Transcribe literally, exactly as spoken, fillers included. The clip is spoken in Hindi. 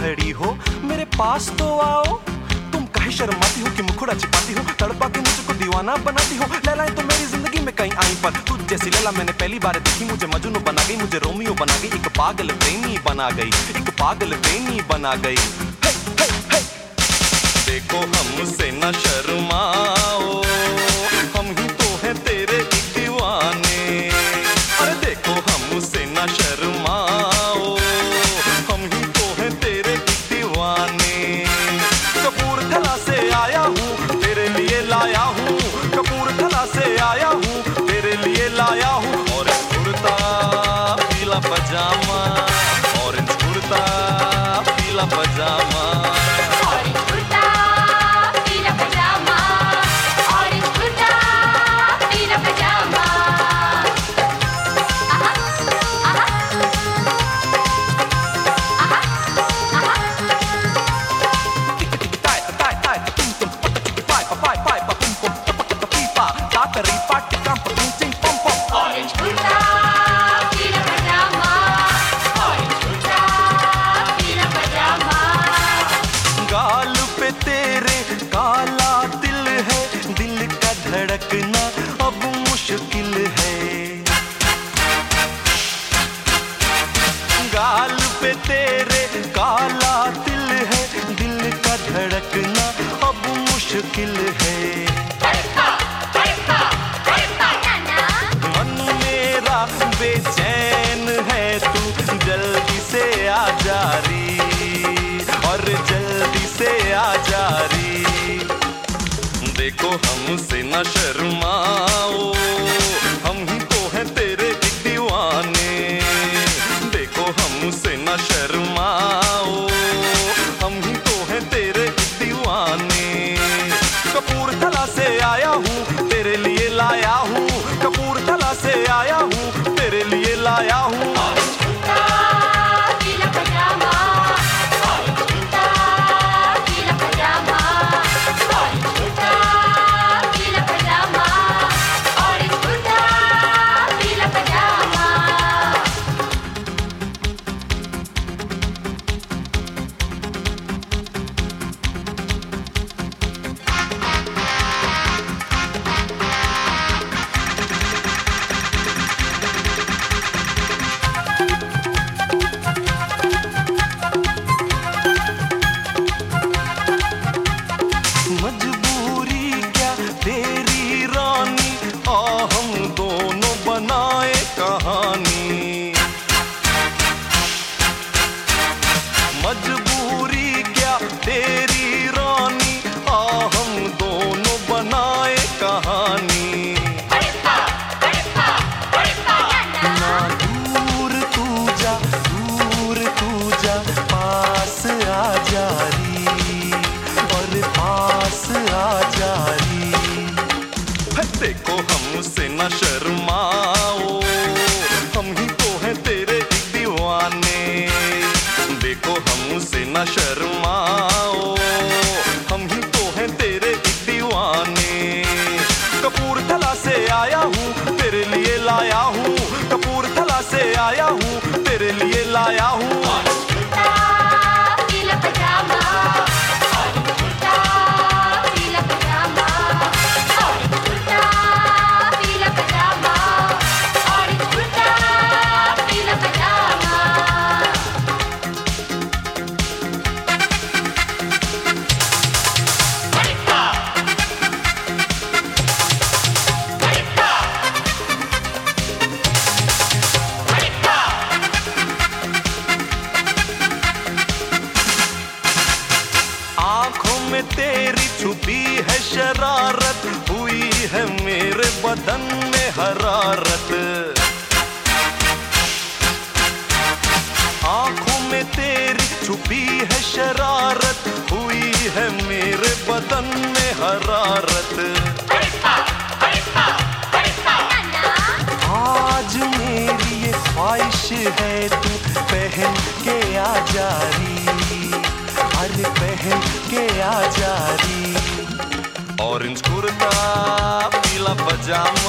खड़ी हो, मेरे पास तो आओ। तुम काहे शर्माती हो कि मुखड़ा छिपाती हो, तड़पा के मुझको दीवाना बनाती हो। लैलाएं तो मेरी जिंदगी में कहीं आई, पर तुझ जैसी लैला मैंने पहली बार देखी। मुझे मजनू बना गई, मुझे रोमियो बना गई, एक पागल प्रेमी बना गई, एक पागल प्रेमी बना गई। हे, हे, हे। देखो हमसे न शर्माओ, हम ही तो हैं तेरे दीवाने। अरे देखो हमसे न शर्माओ, हम ही तो हैं तेरे दीवाने। कपूरथला से आया हूँ, तेरे लिए लाया हूँ। कपूरथला से आया हूँ, तेरे लिए लाया हूँ। ऑरेंज कुर्ता पीला पजामा, ऑरेंज कुर्ता पीला पजामा। गाल पे तेरे काला तिल है, दिल का धड़कना अब मुश्किल है। गाल पे तेरे काला तिल है, दिल का धड़कना अब मुश्किल है। मन मेरा बेचैन है, तू जल्दी से आ जा री, और जल्दी से आ जा री। देखो हमसे न शर्माओ, हम ही तो हैं तेरे दीवाने। देखो हमसे न शर्माओ, हम ही तो हैं तेरे दीवाने। कपूरथला से आया हूँ, तेरे लिए लाया हूँ। कपूरथला से आया हूँ, तेरे लिए लाया हूँ। मजबूरी क्या तेरी रानी, आ हम दोनों बनाए कहानी। मजबूरी क्या तेरी रानी, आ हम दोनों बनाए कहानी। ना दूर तू जा, दूर तू जा, पास आ जा री, और पास आ जा री। देखो हमसे न शर्माओ, हम ही तो हैं तेरे दीवाने। देखो हमसे न शर्माओ, हम ही तो हैं तेरे दीवाने। कपूरथला से आया हूँ, तेरे लिए लाया हूँ। कपूरथला से आया हूँ, तेरे लिए लाया हूँ। तेरी छुपी है शरारत, हुई है मेरे बदन में हरारत। आंखों में तेरी छुपी है शरारत, हुई है मेरे बदन में हरारत। आज मेरी ये ख्वाहिश है, तू पहन के आ जा री, अरे पहन के आ जा री। ऑरेंज कुर्ता पीला पजामा,